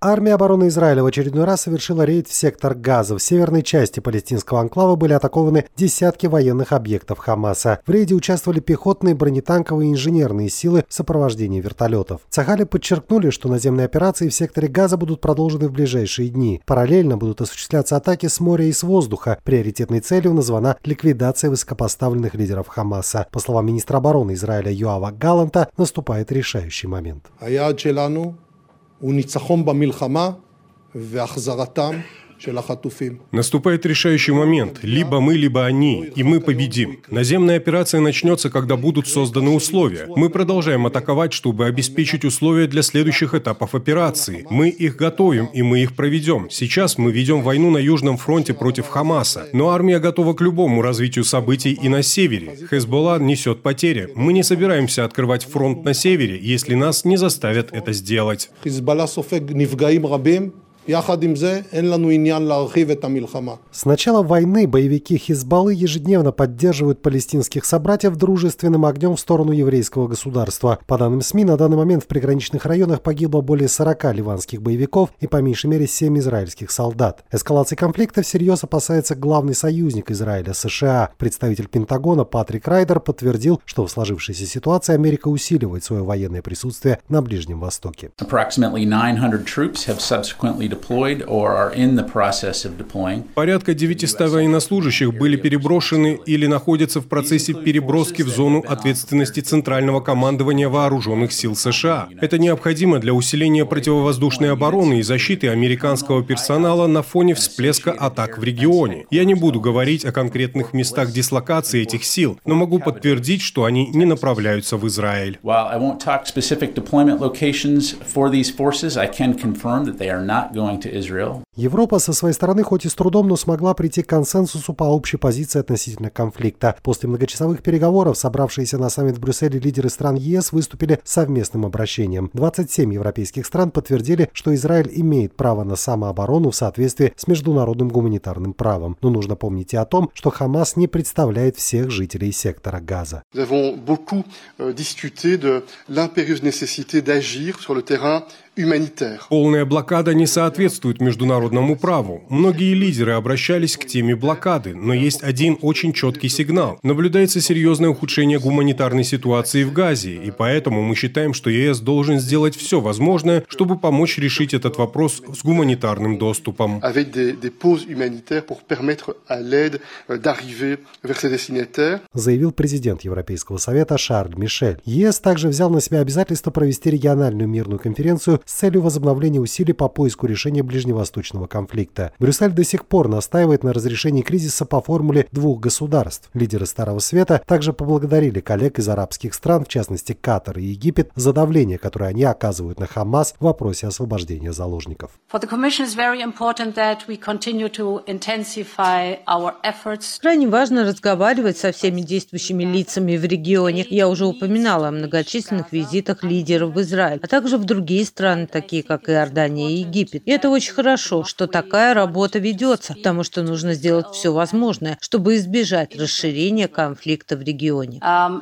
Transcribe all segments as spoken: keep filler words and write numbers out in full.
Армия обороны Израиля в очередной раз совершила рейд в сектор Газа. В северной части палестинского анклава были атакованы десятки военных объектов Хамаса. В рейде участвовали пехотные, бронетанковые и инженерные силы в сопровождении вертолетов. Цахали подчеркнули, что наземные операции в секторе Газа будут продолжены в ближайшие дни. Параллельно будут осуществляться атаки с моря и с воздуха. Приоритетной целью названа ликвидация высокопоставленных лидеров Хамаса. По словам министра обороны Израиля Йоава Галанта, наступает решающий момент. Наступает решающий момент. Либо мы, либо они. И мы победим. Наземная операция начнется, когда будут созданы условия. Мы продолжаем атаковать, чтобы обеспечить условия для следующих этапов операции. Мы их готовим, и мы их проведем. Сейчас мы ведем войну на Южном фронте против Хамаса. Но армия готова к любому развитию событий и на севере. Хезболла несет потери. Мы не собираемся открывать фронт на севере, если нас не заставят это сделать. С начала войны боевики Хизбаллы ежедневно поддерживают палестинских собратьев дружественным огнем в сторону еврейского государства. По данным СМИ, на данный момент в приграничных районах погибло более сорока ливанских боевиков и по меньшей мере семь израильских солдат. Эскалации конфликта всерьез опасается главный союзник Израиля – США. Представитель Пентагона Патрик Райдер подтвердил, что в сложившейся ситуации Америка усиливает свое военное присутствие на Ближнем Востоке. Порядка девятисот военнослужащих были переброшены или находятся в процессе переброски в зону ответственности Центрального командования Вооруженных сил США. Это необходимо для усиления противовоздушной обороны и защиты американского персонала на фоне всплеска атак в регионе. Я не буду говорить о конкретных местах дислокации этих сил, но могу подтвердить, что они не направляются в Израиль. Европа со своей стороны хоть и с трудом, но смогла прийти к консенсусу по общей позиции относительно конфликта. После многочасовых переговоров собравшиеся на саммит в Брюсселе лидеры стран ЕС выступили совместным обращением. двадцать семь европейских стран подтвердили, что Израиль имеет право на самооборону в соответствии с международным гуманитарным правом. Но нужно помнить и о том, что Хамас не представляет всех жителей сектора Газа. Полная блокада не соответствует международному праву. Многие лидеры обращались к теме блокады, но есть один очень четкий сигнал. Наблюдается серьезное ухудшение гуманитарной ситуации в Газе, и поэтому мы считаем, что ЕС должен сделать все возможное, чтобы помочь решить этот вопрос с гуманитарным доступом. Заявил президент Европейского совета Шарль Мишель. ЕС также взял на себя обязательство провести региональную мирную конференцию с целью возобновления усилий по поиску решения ближневосточного конфликта. Брюссель до сих пор настаивает на разрешении кризиса по формуле двух государств. Лидеры Старого Света также поблагодарили коллег из арабских стран, в частности Катар и Египет, за давление, которое они оказывают на Хамас в вопросе освобождения заложников. Крайне важно разговаривать со всеми действующими лицами в регионе. Я уже упоминала о многочисленных визитах лидеров в Израиль, а также в другие страны, такие как Иордания и Египет. И это очень хорошо, что такая работа ведется, потому что нужно сделать все возможное, чтобы избежать расширения конфликта в регионе.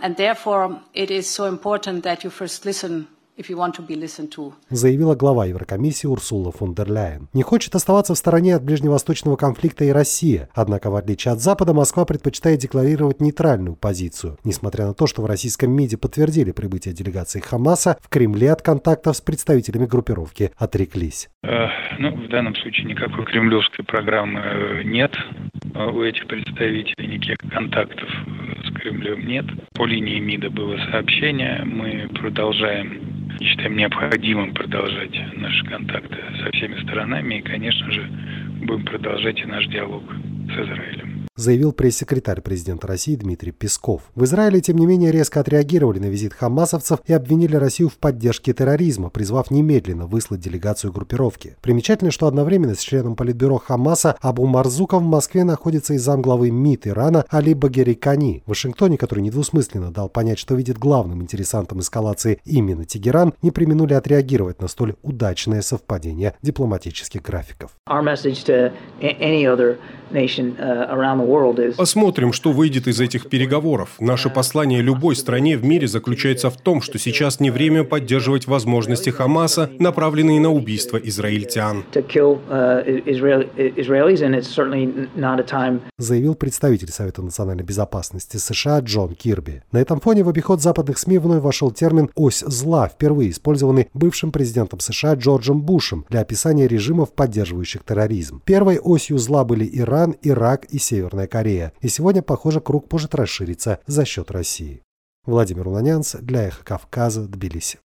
Заявила глава Еврокомиссии Урсула фон дер Ляйен. Не хочет оставаться в стороне от ближневосточного конфликта и Россия. Однако, в отличие от Запада, Москва предпочитает декларировать нейтральную позицию. Несмотря на то, что в российском МИДе подтвердили прибытие делегации Хамаса, в Кремле от контактов с представителями группировки отреклись. Э, ну, в данном случае никакой кремлевской программы нет. У этих представителей никаких контактов с Кремлем нет. По линии МИДа было сообщение. Мы продолжаем, считаем необходимым продолжать наши контакты со всеми сторонами. И, конечно же, будем продолжать и наш диалог с Израилем. Заявил пресс-секретарь президента России Дмитрий Песков. В Израиле, тем не менее, резко отреагировали на визит хамасовцев и обвинили Россию в поддержке терроризма, призвав немедленно выслать делегацию группировки. Примечательно, что одновременно с членом политбюро Хамаса Абу Марзуком в Москве находится и замглавы МИД Ирана Али Багери Кани. В Вашингтоне, который недвусмысленно дал понять, что видит главным интересантом эскалации именно Тегеран, не преминули отреагировать на столь удачное совпадение дипломатических графиков. Посмотрим, что выйдет из этих переговоров. Наше послание любой стране в мире заключается в том, что сейчас не время поддерживать возможности Хамаса, направленные на убийство израильтян. Заявил представитель Совета национальной безопасности США Джон Кирби. На этом фоне в обиход западных СМИ вновь вошел термин «ось зла», впервые использованный бывшим президентом США Джорджем Бушем для описания режимов, поддерживающих терроризм. Первой осью зла были Иран, Ирак и Северная Корея. И сегодня, похоже, круг может расшириться за счет России. Владимир Уланянц для Эхо Кавказа, Тбилиси.